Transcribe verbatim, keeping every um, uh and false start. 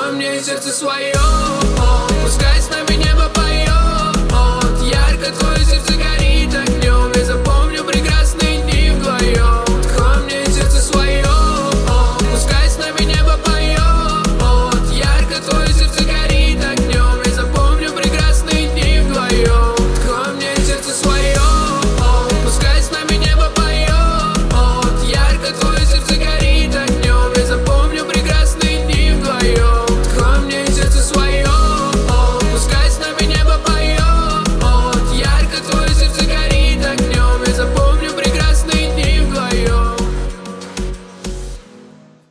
Открой мне сердце свое, пускай с нами небо поет. Ярко твое сердце горит.